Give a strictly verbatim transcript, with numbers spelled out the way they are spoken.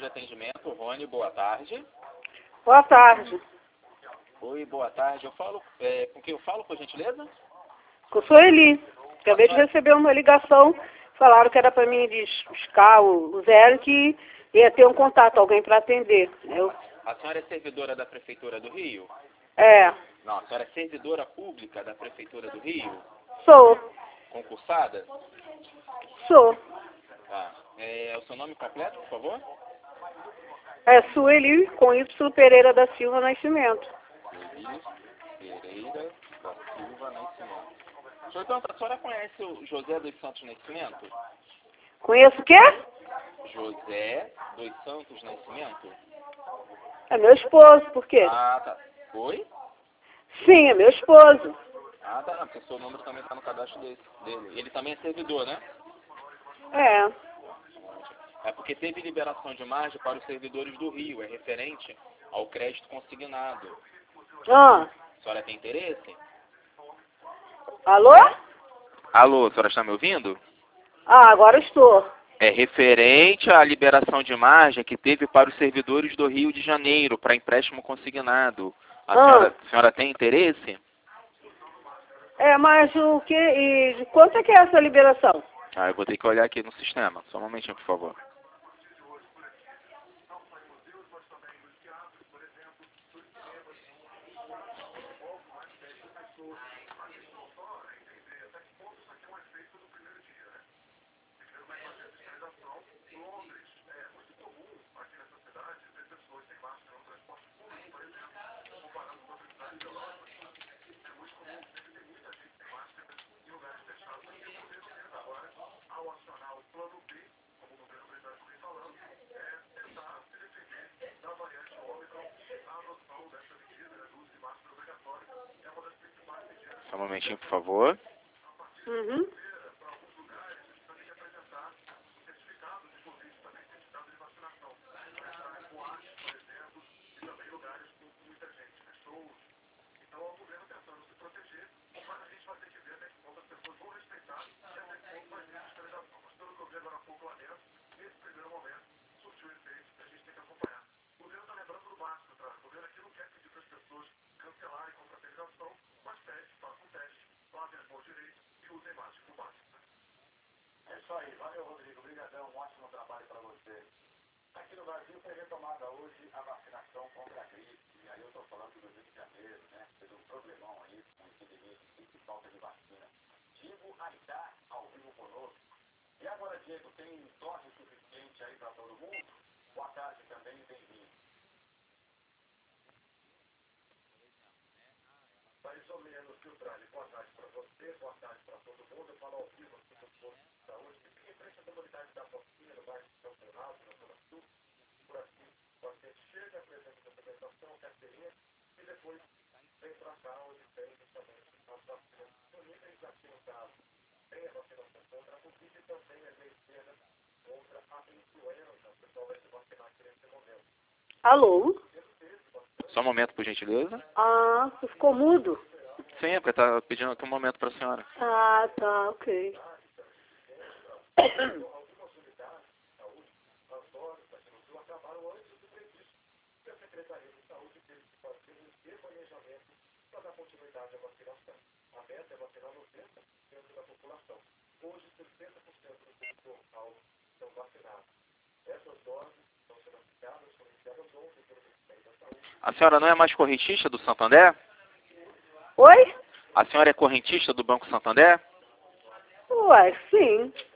atendimento, Rony, boa tarde. Boa tarde. Oi, boa tarde. Eu falo, é, com quem eu falo, por gentileza? Eu sou Eli. Acabei de receber uma ligação. Falaram que era para mim buscar o, o Zé, que ia ter um contato, alguém para atender. Eu... A senhora é servidora da Prefeitura do Rio? É. Não, a senhora é servidora pública da Prefeitura do Rio? Sou. Concursada? Sou. Tá. É, o seu nome completo, por favor? É Sueli com Y Pereira da Silva Nascimento. Sueli Pereira da Silva Nascimento. Senhor, então, a senhora conhece o José dos Santos Nascimento? Conheço o quê? José dos Santos Nascimento? É meu esposo, por quê? Ah, tá. Oi? Sim, é meu esposo. Ah, tá. Porque o seu número também está no cadastro dele. Ele também é servidor, né? É. É porque teve liberação de margem para os servidores do Rio, é referente ao crédito consignado. Ah. A senhora tem interesse? Alô? Alô, a senhora está me ouvindo? Ah, agora estou. É referente à liberação de margem que teve para os servidores do Rio de Janeiro, para empréstimo consignado. A, ah. senhora, a senhora tem interesse? É, mas o que... E quanto é que é essa liberação? Ah, eu vou ter que olhar aqui no sistema. Só um momentinho, por favor. Só um momentinho, por favor. Uhum. É isso aí, valeu Rodrigo, obrigadão, um ótimo trabalho para você. Aqui no Brasil foi retomada hoje a vacinação contra a gripe, e aí eu estou falando do Rio de Janeiro, né, teve um problemão aí com a epidemia de gripe e falta de vacina. Diego Aidar, ao vivo conosco. E agora, Diego, tem dose suficiente aí para todo mundo? Boa tarde também, bem-vindo. Mais ou menos, viu, Trali? Boa tarde para você, boa tarde para todo mundo. Eu falo ao vivo aqui no posto de saúde, que fica em frente à comunidade da Foquinha, no bairro de São Bernardo, na Zona Sul. Por aqui, o paciente chega, apresenta a documentação, carteirinha, e depois vem para cá, onde tem justamente as vacinas disponíveis. Aqui no caso, tem a vacinação contra a Covid e também a vencida contra a influenza. O pessoal vai se vacinar aqui nesse momento. Alô? Só um momento, por gentileza. Ah, você ficou mudo? Sim, é porque está pedindo aqui um momento para a senhora. Ah, tá, ok. Algumas unidades de saúde, as doses aqui no Sul acabaram antes do previsto. E a Secretaria de Saúde teve que fazer um remanejamento para dar continuidade à vacinação. A meta é vacinar noventa por cento da população. Hoje, sessenta por cento do público local estão vacinados. Essas doses estão sendo aplicadas, foram iniciadas ontem pelo Ministério da Saúde. A senhora não é mais correntista do Santander? Oi? A senhora é correntista do Banco Santander? Ué, sim.